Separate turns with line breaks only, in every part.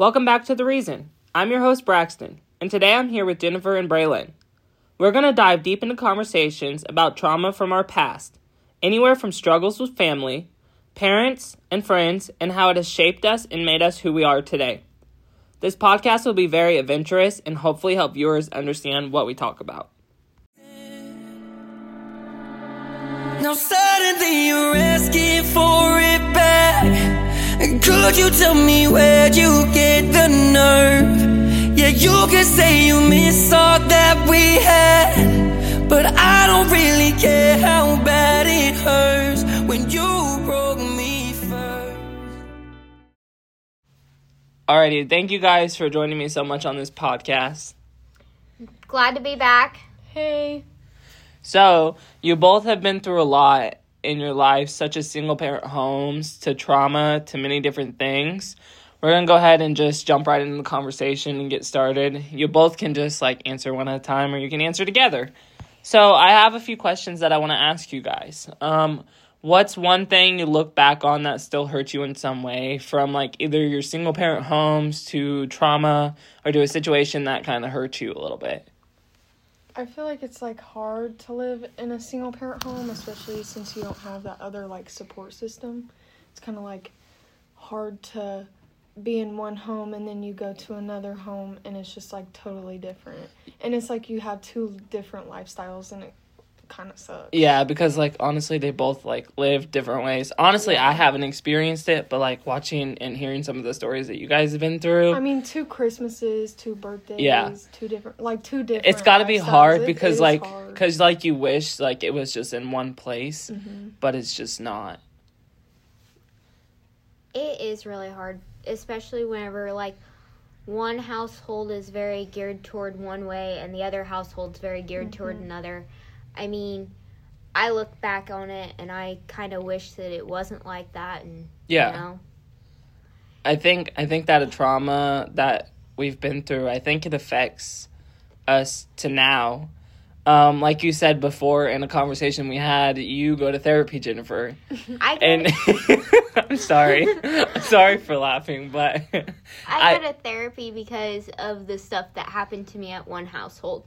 Welcome back to The Reason. I'm your host, Braxton, and today I'm here with Jennifer and Braylon. We're going to dive deep into conversations about trauma from our past, anywhere from struggles with family, parents, and friends, and how it has shaped us and made us who we are today. This podcast will be very adventurous and hopefully help viewers understand what we talk about.
Now suddenly you're asking for it back. Could you tell me where'd you get the nerve? Yeah, you could say you miss all that we had, but I don't really care how bad it hurts when you broke me first.
Alrighty, thank you guys for joining me so much on this podcast.
Glad to be back.
Hey.
So, you both have been through a lot in your life, such as single-parent homes, to trauma, to many different things. We're going to go ahead and just jump right into the conversation and get started. You both can just, answer one at a time, or you can answer together. So, I have a few questions that I want to ask you guys. What's one thing you look back on that still hurts you in some way, from, either your single-parent homes to trauma, or to a situation that kind of hurt you a little bit?
I feel like it's, hard to live in a single-parent home, especially since you don't have that other, support system. It's kind of, hard to be in one home and then you go to another home and it's just, totally different. And it's you have two different lifestyles and it kind of sucks.
Yeah, because, honestly, they both, live different ways. Honestly, I haven't experienced it, but, watching and hearing some of the stories that you guys have been through.
I mean, 2 Christmases, 2 birthdays,
yeah.
two different
It's got to be hard because,
hard.
You wish, it was just in one place, but it's just not.
It is really hard, especially whenever, one household is very geared toward one way and the other household's very geared toward another. I mean, I look back on it and I kind of wish that it wasn't like that. And
yeah, I think that a trauma that we've been through, I think it affects us to now. Like you said before in a conversation we had, you go to therapy, Jennifer. I'm sorry. I'm sorry for laughing, but
I go to therapy because of the stuff that happened to me at one household.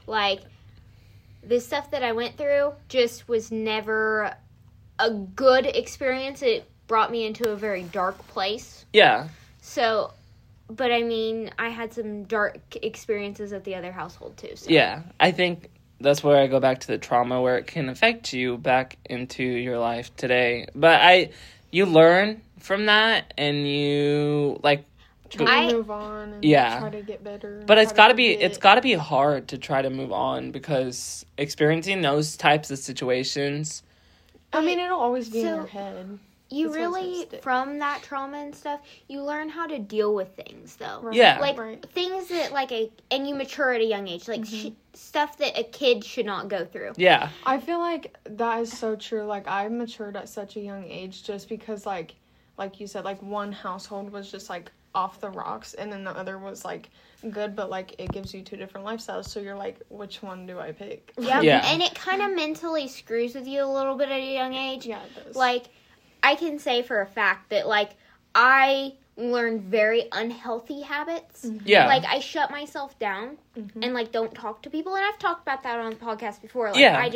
The stuff that I went through just was never a good experience. It brought me into a very dark place.
Yeah.
So, but I mean, I had some dark experiences at the other household too. So.
Yeah, I think that's where I go back to the trauma, where it can affect you back into your life today. But you learn from that, and you
try to move on and try to get better.
But it's gotta be hard to try to move on, because experiencing those types of situations,
I mean, it'll always be in your head.
You really, from that trauma and stuff, you learn how to deal with things, though.
Right.
Yeah. Things that, and you mature at a young age. Stuff that a kid should not go through.
Yeah.
I feel like that is so true. I matured at such a young age just because, like you said, one household was just, off the rocks, and then the other was, good, but, it gives you 2 different lifestyles, so you're which one do I pick?
Yep. Yeah. And it kind of mentally screws with you a little bit at a young age.
Yeah, it does.
I can say for a fact that, I learned very unhealthy habits.
Mm-hmm.
Yeah.
I shut myself down and, don't talk to people. And I've talked about that on the podcast before.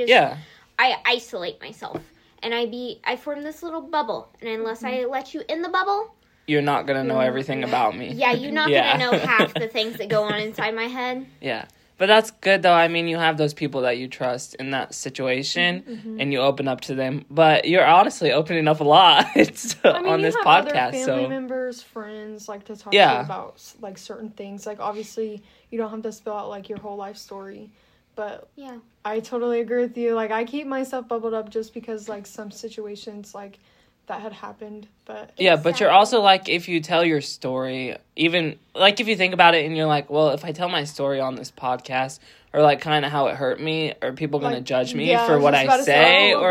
I isolate myself. And I form this little bubble. And unless I let you in the bubble,
you're not going to know everything about me.
Yeah, you're not going to know half the things that go on inside my head.
Yeah. But that's good, though. I mean, you have those people that you trust in that situation, and you open up to them. But you're honestly opening up a lot on this podcast.
Other family members, friends, to talk to you about, certain things. Obviously, you don't have to spill out, your whole life story. But
yeah,
I totally agree with you. I keep myself bubbled up just because, some situations, that had happened, but...
Yeah, but you're also, if you tell your story, even, if you think about it and you're well, if I tell my story on this podcast, or, kind of how it hurt me, are people going to judge me for what I say, or,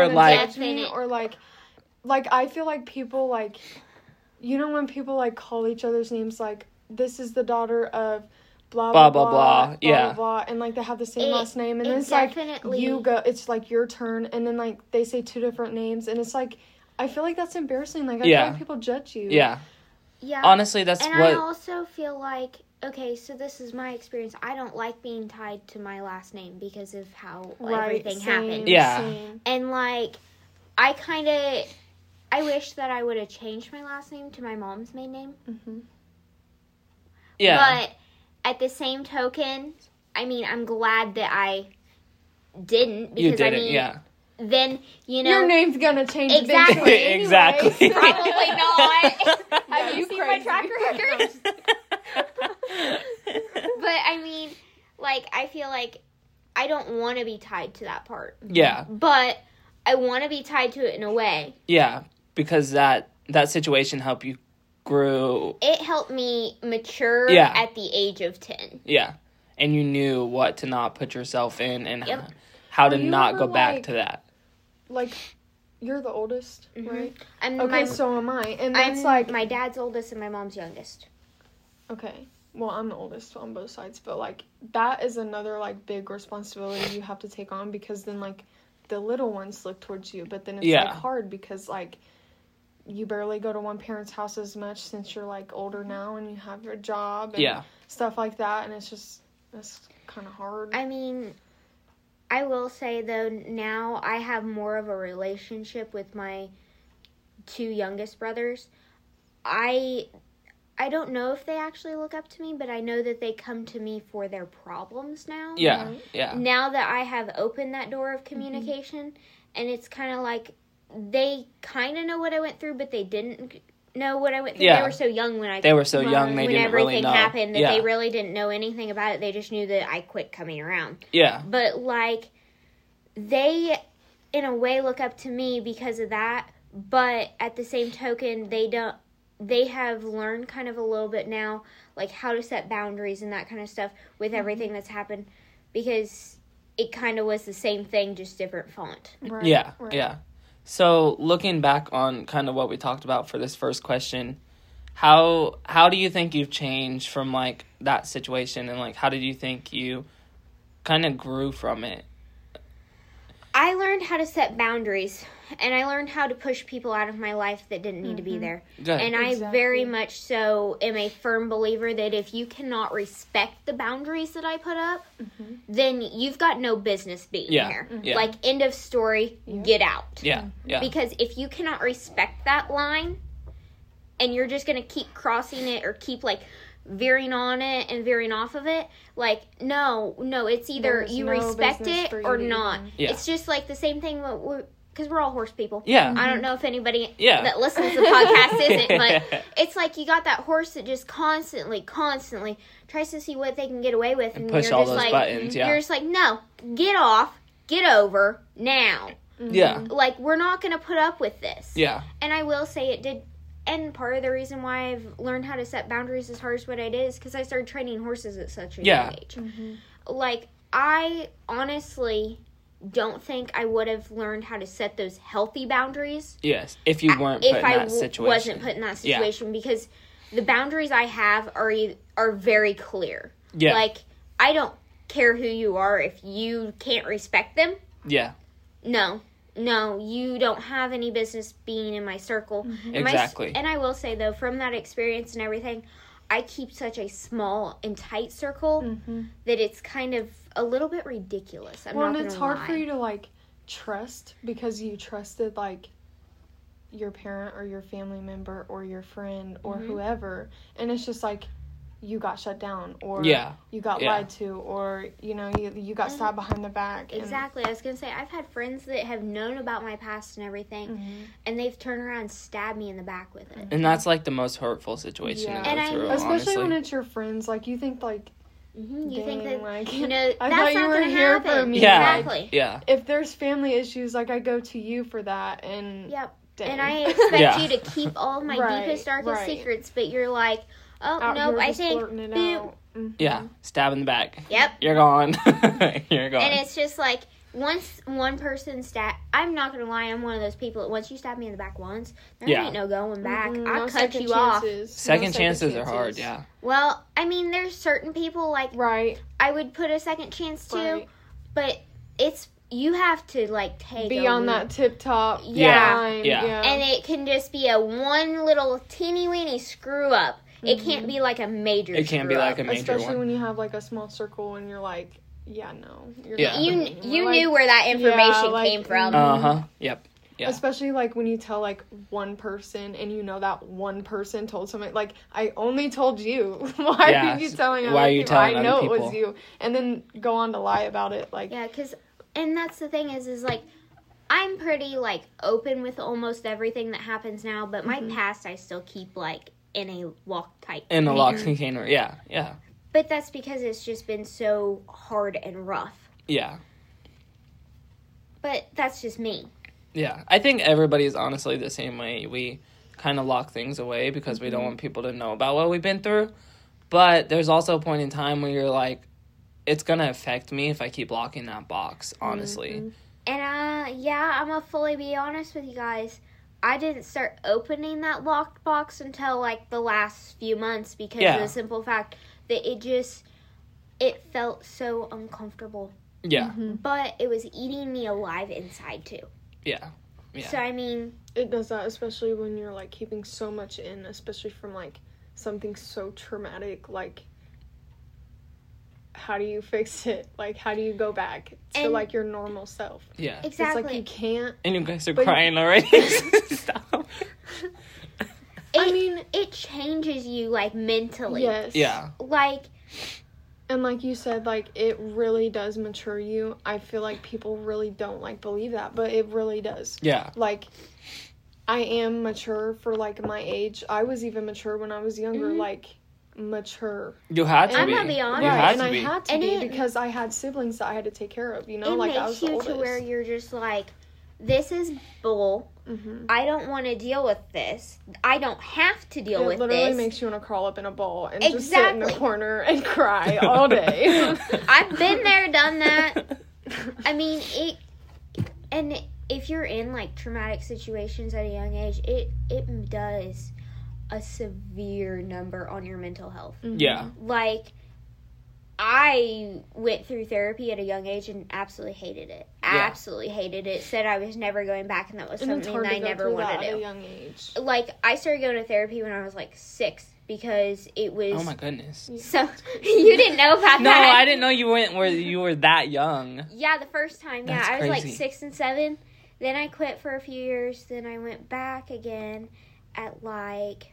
I feel like people, when people, call each other's names, this is the daughter of blah, blah, blah, blah, blah,
yeah.
blah, and, they have the same last name, and it's, you go, it's, your turn, and then, they say 2 different names, and it's, I feel like that's embarrassing. I feel like people judge you.
Yeah.
Yeah.
Honestly, that's
and
what...
I also feel like, okay, so this is my experience. I don't like being tied to my last name because of how everything happened.
Yeah.
Same.
And, like, I wish that I would have changed my last name to my mom's maiden name.
Mm-hmm.
Yeah.
But at the same token, I mean, I'm glad that I didn't. Because,
You didn't,
I mean,
yeah.
Then, you know.
Your name's gonna change
Exactly.
eventually anyway,
Exactly.
so-
Probably not. Have you
you
seen my
crazy.
track record? But, I mean, like, I feel like I don't want to be tied to that part.
Yeah.
But I want to be tied to it in a way.
Yeah. Because that situation helped you grow.
It helped me mature
Yeah.
at the age of 10.
Yeah. And you knew what to not put yourself in and
Yep.
how to
Were you
not
ever,
go back
like-
to that.
Like, you're the oldest,
Mhm.
right?
I'm
Okay,
my,
so am I. And
I'm
that's like,
my dad's oldest and my mom's youngest.
okay, well, I'm the oldest on both sides, but like, that is another like big responsibility you have to take on because then like the little ones look towards you, but then it's
Yeah.
like hard because like you barely go to one parent's house as much since you're like older now and you have your job and
Yeah.
stuff like that, and it's kind of hard.
I mean, I will say though, now I have more of a relationship with my two youngest brothers. I don't know if they actually look up to me, but I know that they come to me for their problems now.
Yeah.
Right.
Yeah.
Now that I have opened that door of communication, and it's kind of like they kind of know what I went through, but they didn't know what I went through.
Yeah.
They were so young when
They were so
Right.
young they
when
didn't
everything
really know.
happened that
yeah.
they really didn't know anything about it. They just knew that I quit coming around.
Yeah.
But like they in a way look up to me because of that, but at the same token they have learned kind of a little bit now like how to set boundaries and that kind of stuff with everything that's happened, because it kind of was the same thing, just different font.
Right,
Yeah.
right.
Yeah. So looking back on kind of what we talked about for this first question, how do you think you've changed from like that situation, and like how did you think you kind of grew from it?
I learned how to set boundaries, and I learned how to push people out of my life that didn't need to be there.
Good.
And I
Exactly.
very much so am a firm believer that if you cannot respect the boundaries that I put up, then you've got no business being
Yeah.
here.
Yeah.
Like, end of story, get out.
Yeah. Yeah.
Because if you cannot respect that line, and you're just going to keep crossing it or keep, like, veering on it and veering off of it, like, no, it's either
There's
you
no
respect
business
it
for you
or
to
not.
even-
Yeah.
It's just like the same thing because we're all horse people.
Yeah.
I don't know if anybody
Yeah.
that listens to the podcast isn't, but it's like you got that horse that just constantly tries to see what they can get away with, and
push
you're
all
just
those
like,
buttons, yeah.
you're just like, no, get off, get over now.
Yeah.
Like, we're not going to put up with this.
Yeah.
And I will say it did. And part of the reason why I've learned how to set boundaries as hard as what I did is because I started training horses at such a
Yeah.
young age. Like, I honestly don't think I would have learned how to set those healthy boundaries
Yes. If you weren't
if
put in
I
that situation.
wasn't put in that
Yeah.
situation, because the boundaries I have are very clear.
Yeah.
Like, I don't care who you are. If you can't respect them,
Yeah.
no, you don't have any business being in my circle. And
Exactly.
and I will say, though, from that experience and everything, I keep such a small and tight circle that it's kind of a little bit ridiculous. I'm
Well,
not
and it's
gonna
hard
lie.
for you to like trust because you trusted like your parent or your family member or your friend or whoever, and it's just like you got shut down or
Yeah.
you got
Yeah.
lied to or you got stabbed behind the back. and-
Exactly. I was going to say, I've had friends that have known about my past and everything, and they've turned around and stabbed me in the back with it.
And that's like the most hurtful situation
Yeah.
to
And
go
I-
through,
especially
honestly.
when it's your friends. Like you think like,
You think
dang,
that,
like,
you know,
I
that's
thought you
not
were
going to
here for
happen.
me.
Yeah.
Exactly.
Yeah.
if there's family issues, like I go to you for that, and
Yep.
dang.
And I expect
Yeah.
you to keep all my
Right,
deepest, darkest
right.
secrets, but you're like, oh,
out
nope,
here
I
just
think,
blurting it
boop.
out. Mhm.
Yeah. Stab in the back.
Yep.
You're gone. You're gone.
And it's just like, once one person I'm not going to lie, I'm one of those people that once you stab me in the back once, there
Yeah.
ain't no going back.
Mhm,
I'll
no
cut
second
you off.
chances.
second
No
chances are hard, yeah.
Well, I mean, there's certain people, like,
Right.
I would put a second chance to,
Right.
but you have to, like, take
Be on that tip top
Yeah.
line.
Yeah.
Yeah.
And it can just be a one little teeny weeny screw up. It can't be like a major.
It can't be
screw
like
up.
a major
Especially
one.
when you have like a small circle and you're like, yeah, no. You're
Yeah.
not
You
doing it anymore.
you knew where that information
like,
came from.
Uh-huh. Yep. Yeah.
Especially like when you tell like one person and you know that one person told somebody, like, I only told you. Why
Yeah,
are you telling other
why are you
people?
telling
I know
other
it was
people?
you. And then go on to lie about it. Like,
Yeah, and that's the thing is like, I'm pretty like open with almost everything that happens now, but my past I still keep like in a locked tight.
In a locked container. Yeah. Yeah.
But that's because it's just been so hard and rough.
Yeah.
But that's just me.
Yeah, I think everybody's honestly the same way. We kind of lock things away because we don't want people to know about what we've been through. But there's also a point in time where you're like, it's going to affect me if I keep locking that box, honestly.
And yeah, I'm gonna fully be honest with you guys. I didn't start opening that locked box until like the last few months because of the simple fact that it felt so uncomfortable.
Yeah.
But it was eating me alive inside too.
Yeah. Yeah.
So I mean,
it does that, especially when you're like keeping so much in, especially from like something so traumatic. Like, how do you fix it? Like, how do you go back to
And-
like your normal self?
Yeah.
exactly.
It's like you can't.
And you guys are
But-
crying already. Stop.
I mean,
it changes you like mentally.
yes.
Yeah.
Like,
And like you said, like, it really does mature you. I feel like people really don't like believe that, but it really does.
Yeah.
Like, I am mature for like my age. I was even mature when I was younger, like mature.
You had to
I'm
be.
gonna be honest.
You
Right,
had
and
to
I
be.
had to
And
be
it-
because I had siblings that I had to take care of, you know?
it
Like, I was
makes
the
you
oldest.
to where you're just like, this is bull.
Mm-hmm.
I don't want to deal with this. I don't have to deal
It
with
literally
this.
makes you want to crawl up in a ball and just sit in the
Exactly.
corner and cry all day.
I've been there, done that. I mean, and if you're in like traumatic situations at a young age, it does a severe number on your mental health.
Yeah.
Like, I went through therapy at a young age and absolutely hated it. Absolutely hated it. Said I was never going back, and that was
And it's
something
hard
that I
to go
never
through
wanted
that
to
at a
do.
young age.
Like, I started going to therapy when I was like 6 because it was.
Oh my goodness.
So you didn't know about
No,
that?
I didn't know you went where you were that young.
Yeah, the first time. Yeah,
That's
I was like
crazy.
6 and 7. Then I quit for a few years. Then I went back again at like,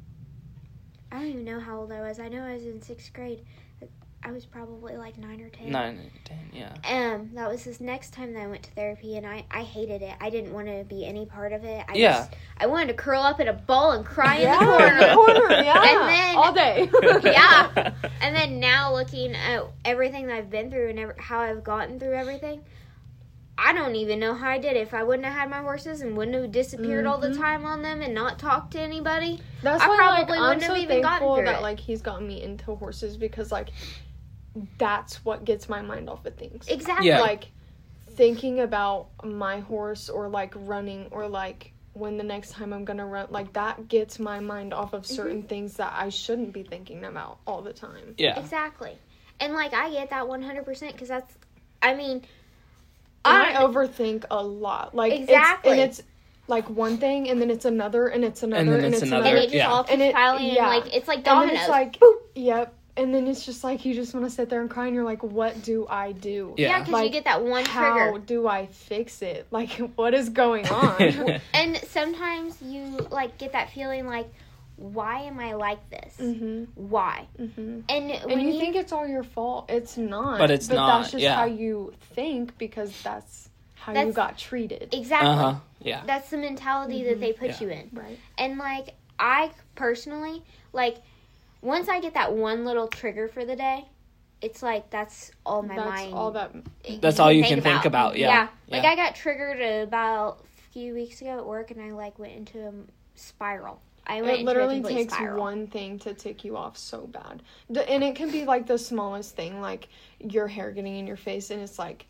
I don't even know how old I was. I know I was in 6th grade. I was probably like 9 or 10.
9 and 10, yeah.
That was this next time that I went to therapy, and I hated it. I didn't want to be any part of it. I wanted to curl up in a ball and cry in the corner.
corner, yeah.
And then-
all day.
Yeah. And then now looking at everything that I've been through and how I've gotten through everything, I don't even know how I did it. If I wouldn't have had my horses and wouldn't have disappeared all the time on them and not talked to anybody,
That's
I
why,
probably
like, I'm
wouldn't
so
have even gotten
thankful
through
that
it.
like he's gotten me into horses because like that's what gets my mind off of things.
exactly.
Yeah.
Like thinking about my horse or like running or like when the next time I'm gonna run, like that gets my mind off of certain things that I shouldn't be thinking about all the time.
Yeah.
Exactly. And like I get that 100% because that's, I mean,
And I overthink a lot. Like
Exactly.
it's like one thing and then it's another and it's another
then
and
it's
it's
another.
and
another.
it just
Yeah.
all keeps
And it-
piling
yeah.
and like it's like
And
dominoes.
then it's like, yep. And then it's just like you just want to sit there and cry, and you're like, "What do I do?
Yeah.
yeah, because
like,
you get that one
How
trigger.
do I fix it? Like, what is going on?"
And sometimes you like get that feeling like, why am I like this?
Mm-hmm.
Why?
Mm-hmm.
And
And
when
you think it's all your fault. It's not.
But it's
But
not,
that's just
yeah.
how you think because that's how you
That's-
got treated.
exactly.
Uh-huh. Yeah.
That's the mentality that they put
Yeah.
you in.
Right.
And like I personally, like once I get that one little trigger for the day, it's like that's all my
That's
mind.
all that.
That's all you can think about, yeah.
Like
Yeah.
I got triggered about a few weeks ago at work, and I like went into a spiral. I went
It
into
literally
a complete
takes
spiral.
one thing to tick you off so bad. And it can be like the smallest thing, like your hair getting in your face, and it's like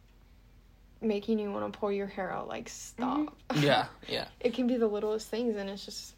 making you want to pull your hair out. Like, stop.
Yeah. Yeah.
It can be the littlest things, and it's just.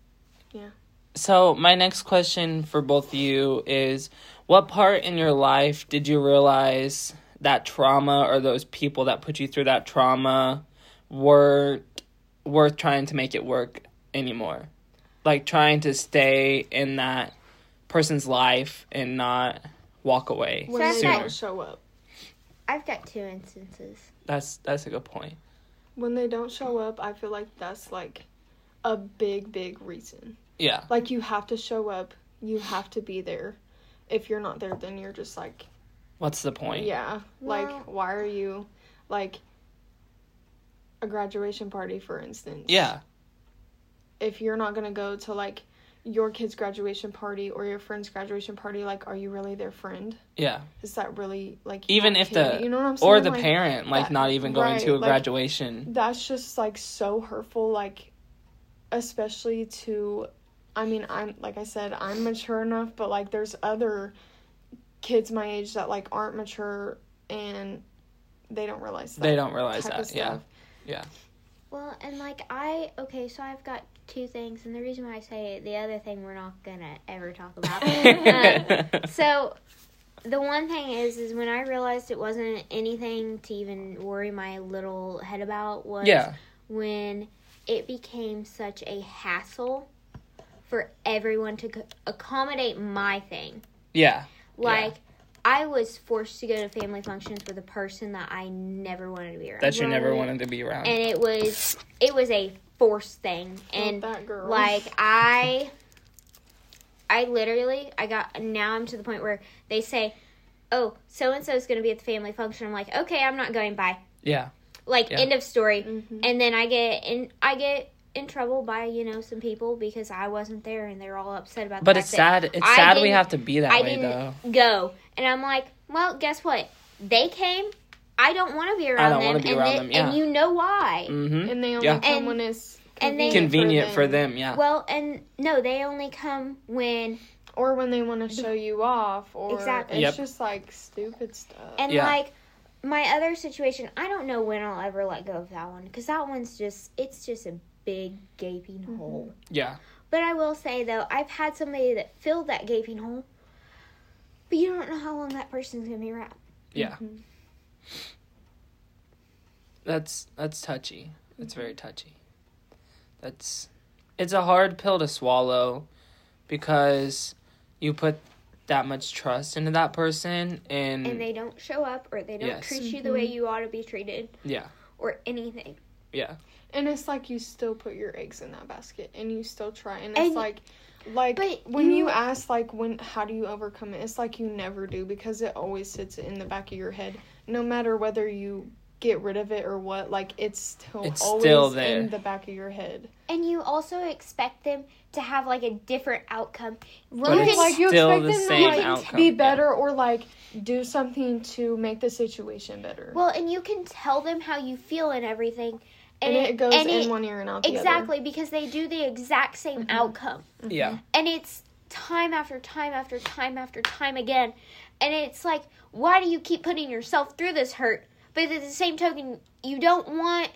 So my next question for both of you is, what part in your life did you realize that trauma or those people that put you through that trauma weren't worth trying to make it work anymore? like trying to stay in that person's life and not walk away
When they
sooner.
don't show up.
I've got 2 instances.
That's a good point.
When they don't show up, I feel like that's like a big reason.
Yeah.
Like, you have to show up. You have to be there. If you're not there, then you're just like,
What's the point?
yeah.
Well-
Like, why are you, like, a graduation party, for instance?
Yeah.
If you're not going to go to, like, your kid's graduation party or your friend's graduation party, like, are you really their friend?
Yeah.
Is that really, like,
Even
your
if
kid?
the
You know what I'm saying?
or the
Like,
parent like
that-
not even going
right,
to a
like,
graduation.
That's just, like, so hurtful, like, especially to, I mean, I'm, like I said, I'm mature enough, but, like, there's other kids my age that, like, aren't mature and they don't realize that.
They don't realize
type of
that. Yeah.
stuff.
Yeah.
Well, and like so I've got 2 things, and the reason why I say it, the other thing we're not gonna ever talk about. So, the one thing is when I realized it wasn't anything to even worry my little head about was
Yeah.
when it became such a hassle for everyone to accommodate my thing.
Yeah.
Like, I was forced to go to family functions with a person that I never wanted to be around.
That you never
Right.
wanted to be around.
And it was a forced thing. And
that girl.
like I literally now I'm to the point where they say, "Oh, so and so is going to be at the family function." I'm like, "Okay, I'm not going by."
Yeah.
Like,
Yeah.
end of story.
Mhm.
And then I get in trouble by, some people because I wasn't there and they're all upset about
But
the
it's
fact
sad. It's
I
sad we
didn't-
have to be that
I
way,
didn't
though.
go. And I'm like, well, guess what? They came. I don't want to be around
don't
them.
wanna be
and
around
they-
them, yeah.
And you know why.
Mm-hmm.
And they only
Yeah.
come
And-
when it's
and they-
Convenient for them. Yeah.
Well, and no, they only come when
Or when they want to show you off, or
Exactly.
it's
Yep.
just like stupid stuff.
and
Yeah.
like my other situation, I don't know when I'll ever let go of that one because that one's it's just a big gaping hole.
Yeah.
But I will say though, I've had somebody that filled that gaping hole, but you don't know how long that person's gonna be around.
Yeah. That's touchy. It's very touchy. It's a hard pill to swallow because you put that much trust into that person and
And they don't show up or they don't
Yes.
treat you the way you ought to be treated
yeah.
or anything.
Yeah.
And it's like you still put your eggs in that basket, and you still try, and
And-
it's like
but
when
you-
you ask how do you overcome it? It's like you never do because it always sits in the back of your head, no matter whether you get rid of it or what. Like it's still always
there.
in the back of your head.
And you also expect them to have like a different outcome.
But it's
like you
still
expect
the
them
same
to like
outcome,
be
yeah.
better or like do something to make the situation better.
Well, and you can tell them how you feel and everything.
and it goes
and
in
it-
one ear and out the
Exactly, because they do the exact same outcome.
Yeah.
And it's time after time after time after time again. And it's like, why do you keep putting yourself through this hurt? But at the same token, you don't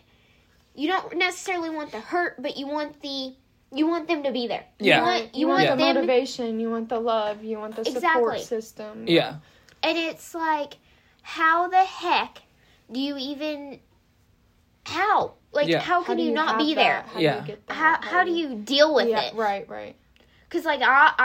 necessarily want the hurt, but you want them to be there.
Yeah.
You want
the
them to,
motivation, you want the love, you want the support
Exactly.
system.
Yeah.
and it's like, how the heck do you even, how? Like,
Yeah.
how can you not
have
be
that?
there?
How
Yeah.
do you get that?
How do you deal with
yeah,
it?
right.
Because, like,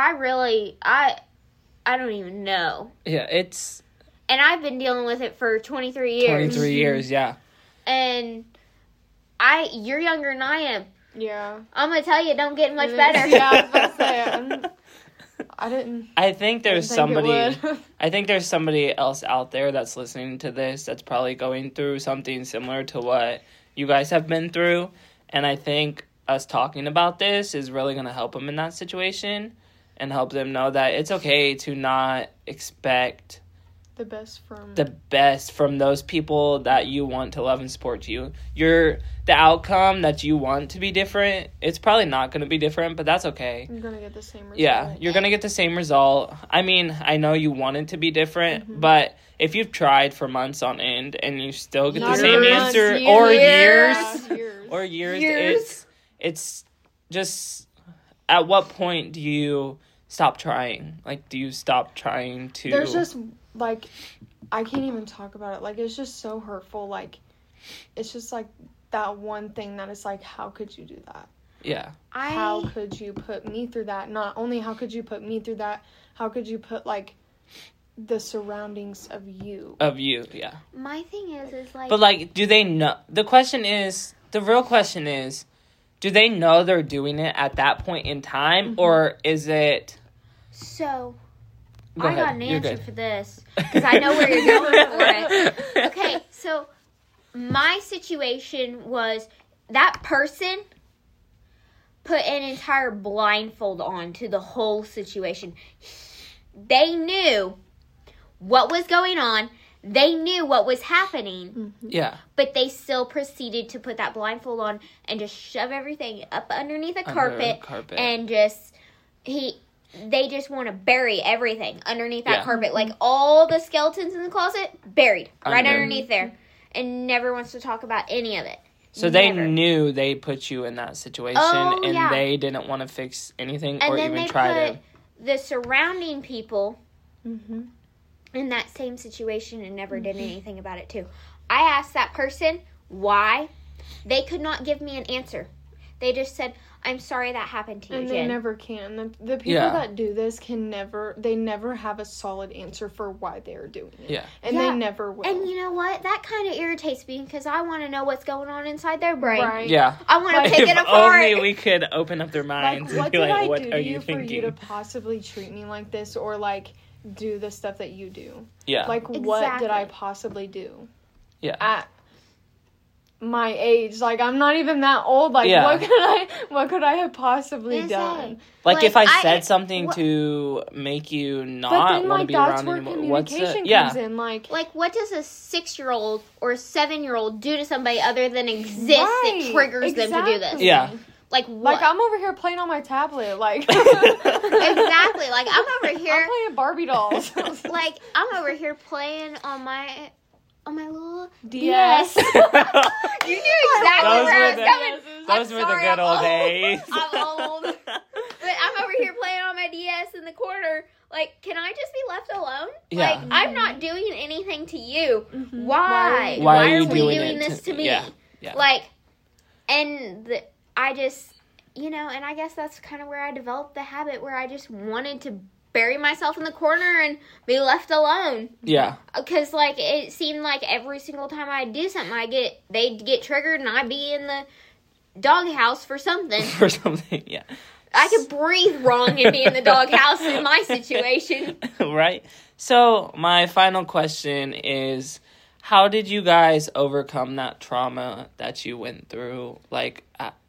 I don't even know.
Yeah. It's
And I've been dealing with it for 23 years.
23 years. Yeah.
And you're younger than I am.
Yeah.
I'm going to tell you, it don't get much
And
better.
it's- Yeah, I was about to say, I didn't
I think there's
think it
somebody.
would.
I think there's somebody else out there that's listening to this that's probably going through something similar to what you guys have been through. And I think us talking about this is really going to help them in that situation and help them know that it's okay to not expect
the best from
the best from those people that you want to love and support you. The outcome that you want to be different, it's probably not going to be different, but that's okay.
I'm gonna get the same result.
Yeah, you're going to get the same result. I mean, I know you want it to be different, but if you've tried for months on end and you still get
Not
the same
even months,
answer
years.
or
Years.
years or years,
Years.
it's just at what point do you stop trying? Like, do you stop trying to
There's just like I can't even talk about it. Like it's just so hurtful. Like it's just like that one thing that is like, how could you do that?
Yeah.
How could you put me through that? Not only how could you put me through that, how could you put, like, the surroundings of you?
Of you, yeah.
My thing is like...
But, like, do they know... The real question is, do they know they're doing it at that point in time? Or is it...
So,
Go
I
ahead.
got an
You're
answer
good.
for this. Because I know where you're going for it. Okay, so my situation was that person put an entire blindfold on to the whole situation. They knew what was going on. They knew what was happening.
Yeah.
But they still proceeded to put that blindfold on and just shove everything up underneath a carpet. And they just want to bury everything underneath that carpet. Like all the skeletons in the closet, buried right underneath there. And never wants to talk about any of it.
So they knew they put you in that situation, and they didn't want to fix anything
and
or
then
even
they
try
put
to...
the surrounding people in that same situation and never did anything about it too. I asked that person why. They could not give me an answer. They just said, I'm sorry that happened to you,
And
Jen.
they never can. The people that do this they never have a solid answer for why they're doing it.
Yeah.
And they never will.
And you know what? That kind of irritates me because I want to know what's going on inside their brain.
Right.
Yeah.
I want to
Like,
pick it
If
apart.
only we could open up their minds
Like, what
and be
did
like,
I
what
do
are
to
you
you for you
thinking?
to possibly treat me like this or, like, do the stuff that you do?
Yeah.
Like, what did I
Exactly.
possibly do?
Yeah.
At my age, like, I'm not even that old. Like,
Yeah.
what could I have possibly
Exactly.
done?
Like, if I
I-
said something
what-
to make you
But
not
then,
want to
like,
be
that's
around
where
anymore, what's
communication
it? Yeah.
comes in. Like,
What does a 6-year-old or a 7-year-old do to somebody other than exist that triggers them to do this?
exactly.
Yeah.
Like, what?
Like, I'm over here playing on my tablet. Like,
exactly. Like, I'm over here.
I'm playing Barbie dolls.
Like, I'm over here playing on my little
DS.
DS. You knew exactly
Those
where I
were
was
the-
coming.
Those were the
sorry,
good
I'm
old
old.
days.
I'm old. But I'm over here playing on my DS in the corner. Like, can I just be left alone?
Yeah.
Like, I'm not doing anything to you.
Mm-hmm.
Why?
Why are you
we
doing
doing
it
this to me?
Yeah. Yeah.
Like, and I just, and I guess that's kind of where I developed the habit where I just wanted to bury myself in the corner and be left alone.
Yeah.
Because, like, it seemed like every single time I'd do something, they'd get triggered and I'd be in the doghouse for something.
Or something, yeah.
I could breathe wrong and be in the doghouse in my situation.
Right? So, my final question is, how did you guys overcome that trauma that you went through? Like,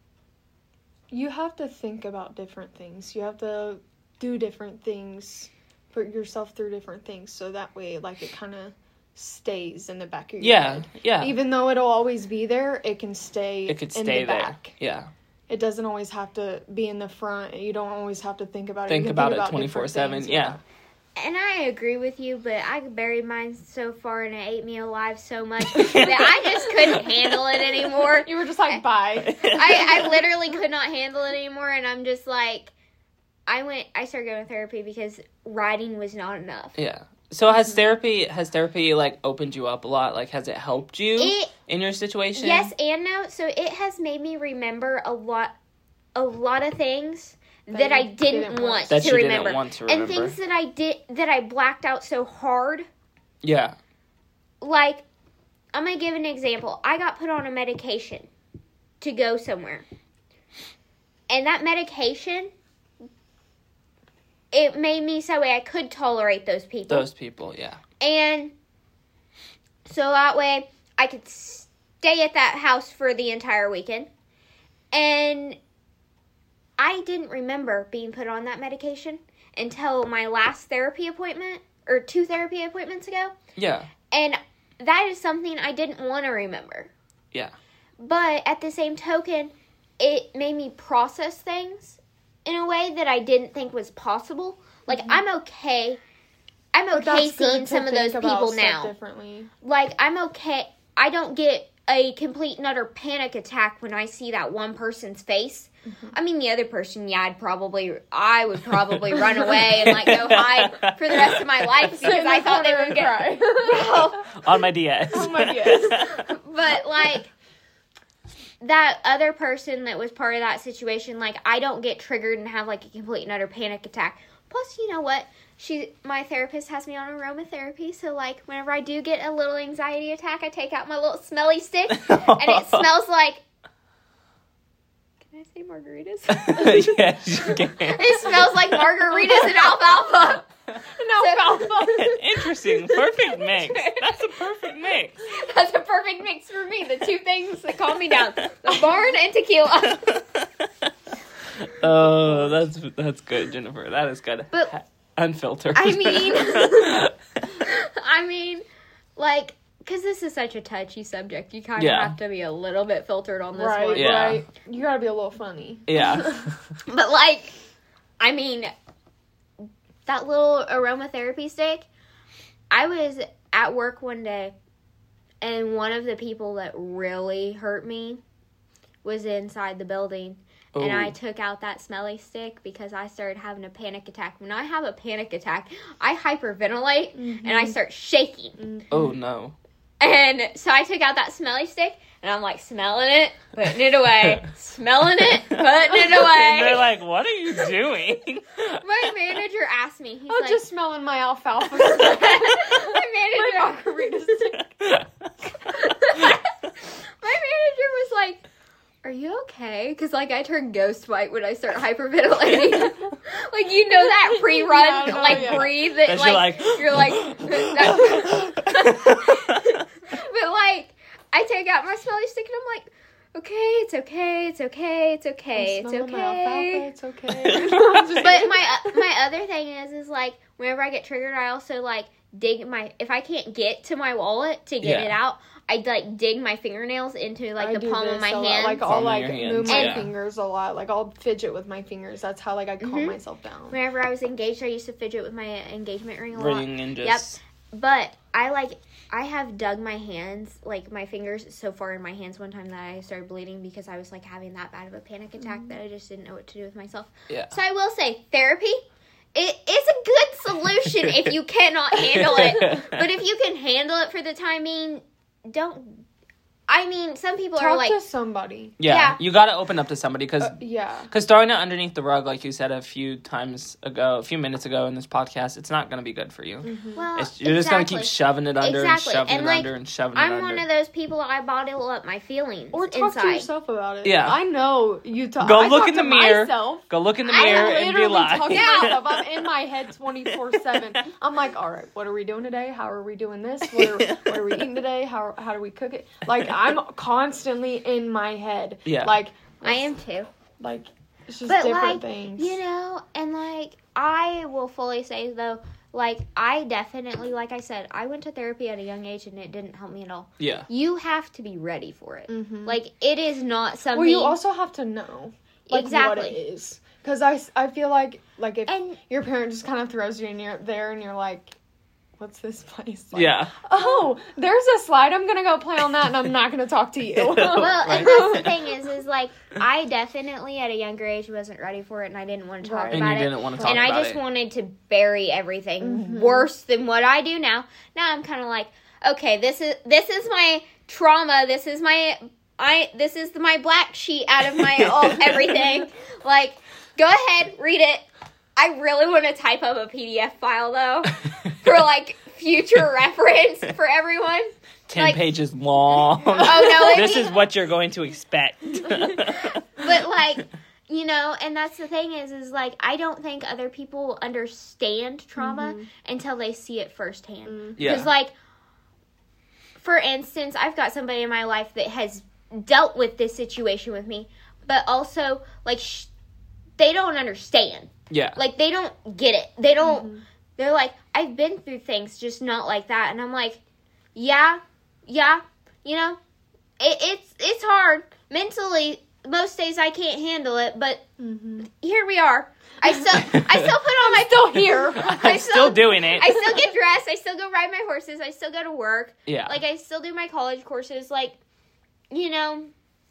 You have to think about different things. You have to do different things, put yourself through different things, so that way, like, it kind of stays in the back of your head.
Yeah.
Even though it'll always be there, it can stay
It could
in
stay
the
there.
back.
Yeah.
It doesn't always have to be in the front. You don't always have to think about it.
Think
You can
about it
different
24/7.
things,
Yeah.
And I agree with you, but I buried mine so far and it ate me alive so much that I just couldn't handle it anymore.
You were just like, bye.
I literally could not handle it anymore, and I'm just like, I started going to therapy because writing was not enough.
Yeah. So has therapy like opened you up a lot? Like, has it helped you in your situation?
Yes and no. So it has made me remember a lot of things that I didn't want
That
to
you
remember.
didn't want to
And
remember.
things that I blacked out so hard.
Yeah.
Like, I'm going to give an example. I got put on a medication to go somewhere. And that medication, it made me so I could tolerate those people.
Those people, yeah.
And so that way I could stay at that house for the entire weekend. And I didn't remember being put on that medication until my last therapy appointment, or 2 therapy appointments ago.
Yeah.
And that is something I didn't want to remember.
Yeah.
But at the same token, it made me process things in a way that I didn't think was possible. Like, I'm okay seeing some of those people now.
Differently.
Like, I'm okay. I don't get a complete and utter panic attack when I see that one person's face. I mean, the other person, I would probably run away and, like, go hide for the rest of my life because I thought they would
cry.
On my DS.
On my DS.
But, like, that other person that was part of that situation, like, I don't get triggered and have, like, a complete and utter panic attack. Plus, you know what? My therapist has me on aromatherapy, so, like, whenever I do get a little anxiety attack, I take out my little smelly stick, and it smells like... Can I say margaritas?
Yes, you can.
It smells like margaritas and alfalfa.
Interesting. Perfect mix. That's a perfect mix.
That's a perfect mix for me. The two things that calm me down. The barn and tequila.
Oh, that's good, Jennifer. That is good.
But
unfiltered.
I mean, like, because this is such a touchy subject, you kind of have to be a little bit filtered on this one.
Yeah.
Right. You gotta be a little funny.
Yeah.
But, like, I mean, that little aromatherapy stick, I was at work one day, and one of the people that really hurt me was inside the building.
Ooh.
And I took out that smelly stick because I started having a panic attack. When I have a panic attack, I hyperventilate and I start shaking.
Oh, no.
And so I took out that smelly stick, and I'm like smelling it, putting it away, smelling it, putting it away.
And they're like, what are you doing?
My manager asked me, he's like,
just smelling my alfalfa.
my manager was like, are you okay? Because, like, I turn ghost white when I start hyperventilating. Like, you know that pre-run, breathe. That, you're like, but, like, I take out my smelly stick and I'm like, okay, it's okay, it's okay, it's okay, it's okay.
It's okay.
But my other thing is like, whenever I get triggered, I also, like, if I can't get to my wallet to get it out, I'd, like, dig my fingernails into, like, the palm of my hand.
Like, I'll, like, move my fingers a lot. Like, I'll fidget with my fingers. That's how, like, I calm myself down.
Whenever I was engaged, I used to fidget with my engagement ring a lot.
And just...
Yep. But I have dug my hands, like, my fingers so far in my hands one time that I started bleeding because I was, like, having that bad of a panic attack that I just didn't know what to do with myself. Yeah. So I will say, therapy... It is a good solution if you cannot handle it. But if you can handle it for the time being, don't... I mean, some people are like...
Talk to somebody.
Yeah. You gotta open up to somebody, because Because throwing it underneath the rug, like you said a few minutes ago in this podcast, it's not gonna be good for you.
Mm-hmm. Well,
you're just gonna keep shoving it under and shoving it
like,
under and shoving it under.
I'm one of those people, I bottle up my feelings
Or talk
inside.
to yourself about it.
Yeah.
I know you talk.
Go
I
look
talk
in the
to
mirror.
Myself.
Go look in the mirror and be like...
talking to myself. I'm in my head 24/7. I'm like, all right, what are we doing today? How are we doing this? What are we eating today? How do we cook it? Like, I'm constantly in my head.
Yeah.
Like,
I am too.
Like, it's just
but
different
like,
things.
You know, and like, I will fully say though, like, I definitely, like I said, I went to therapy at a young age and it didn't help me at all.
Yeah.
You have to be ready for it. Mm-hmm. Like, it is not something...
Well, you also have to know, like, what it is. Because I feel like if your parent just kind of throws you in there and you're like, what's this place? Like,
yeah.
Oh, there's a slide. I'm going to go play on that and I'm not going to talk to you.
Well, and that's the thing is like, I definitely at a younger age wasn't ready for it and I didn't want to talk about it.
And you didn't want to talk about it.
And I just wanted to bury everything worse than what I do now. Now I'm kind of like, okay, this is my trauma. This is my black sheet out of my everything. Like, go ahead, read it. I really want to type up a PDF file, though, for, like, future reference for everyone.
10 pages long.
Oh, no.
This is what you're going to expect.
But, like, you know, and that's the thing is, like, I don't think other people understand trauma until they see it firsthand.
Yeah.
Because, like, for instance, I've got somebody in my life that has dealt with this situation with me, but also, like, they don't understand.
Yeah.
Like, they don't get it. They don't, they're like, I've been through things, just not like that. And I'm like, yeah, you know, it's hard. Mentally, most days I can't handle it, but here we are. I still put on my...
still here.
I'm still doing it.
I still get dressed. I still go ride my horses. I still go to work.
Yeah.
Like, I still do my college courses. Like, you know,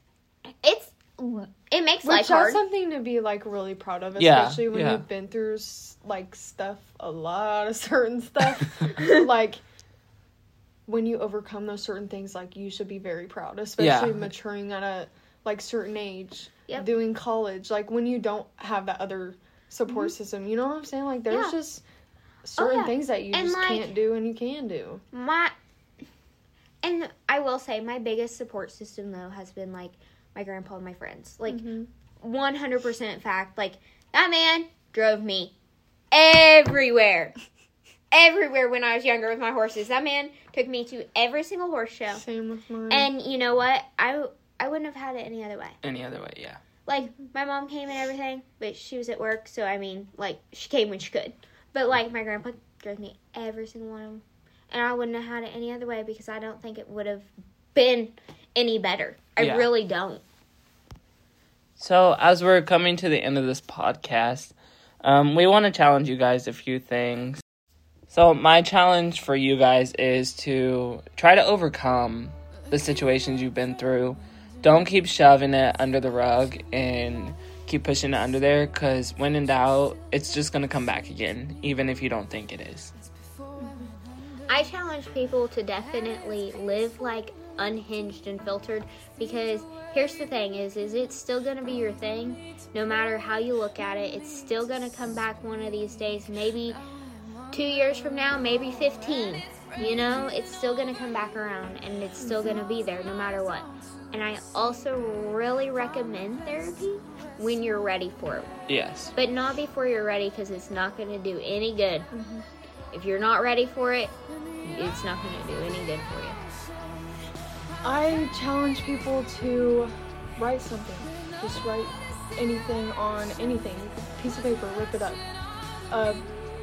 it makes life hard.
Which is something to be, like, really proud of, especially when you've been through, like, a lot of certain stuff. Like, when you overcome those certain things, like, you should be very proud, especially maturing at a, like certain age,
Yep.
doing college, like when you don't have that other support system. You know what I'm saying? Like there's
Yeah.
just certain
yeah.
things that you
And,
just
like,
can't do and you can do.
And I will say my biggest support system though has been like my grandpa and my friends. Like 100% fact. Like that man drove me everywhere. Everywhere when I was younger with my horses. That man took me to every single horse show.
Same with mine.
And you know what? I wouldn't have had it any other way.
Any other way, yeah.
Like, my mom came and everything, but she was at work, so, I mean, like, she came when she could. But, like, my grandpa drove me every single one of them. And I wouldn't have had it any other way because I don't think it would have been any better. I
Yeah.
really don't.
So, as we're coming to the end of this podcast, we want to challenge you guys a few things. So, my challenge for you guys is to try to overcome the situations you've been through. Don't keep shoving it under the rug and keep pushing it under there, because when in doubt, it's just going to come back again, even if you don't think it is.
I challenge people to definitely live, like, unhinged and filtered, because here's the thing is it's still going to be your thing. No matter how you look at it, it's still going to come back one of these days. Maybe 2 years from now, maybe 15. You know, it's still going to come back around, and it's still going to be there no matter what. And I also really recommend therapy when you're ready for it.
Yes.
But not before you're ready, because it's not going to do any good. If you're not ready for it, it's not going to do any good for you.
I challenge people to write something. Just write anything on anything. Piece of paper, rip it up. A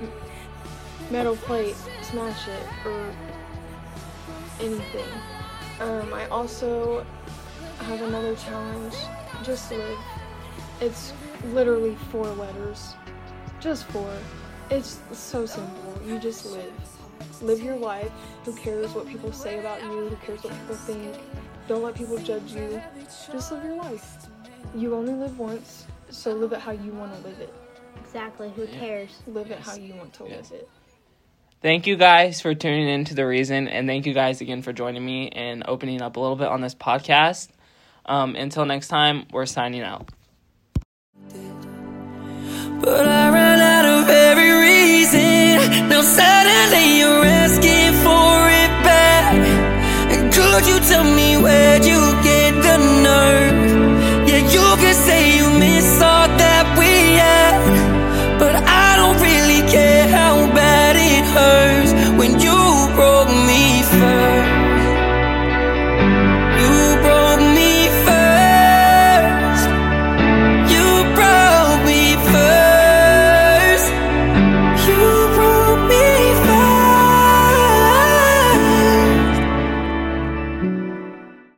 metal plate, smash it, or anything. I also have another challenge. Just live. It's literally 4 letters. Just 4. It's so simple. You just live. Live your life. Who cares what people say about you? Who cares what people think? Don't let people judge you. Just live your life. You only live once, so live it how you want to live it.
Exactly. Who cares?
Live it how you want to live it.
Thank you guys for tuning in to The Reason, and thank you guys again for joining me and opening up a little bit on this podcast. Until next time, we're signing out.
But I ran out of every reason. Now suddenly you're asking for it back. And could you tell me where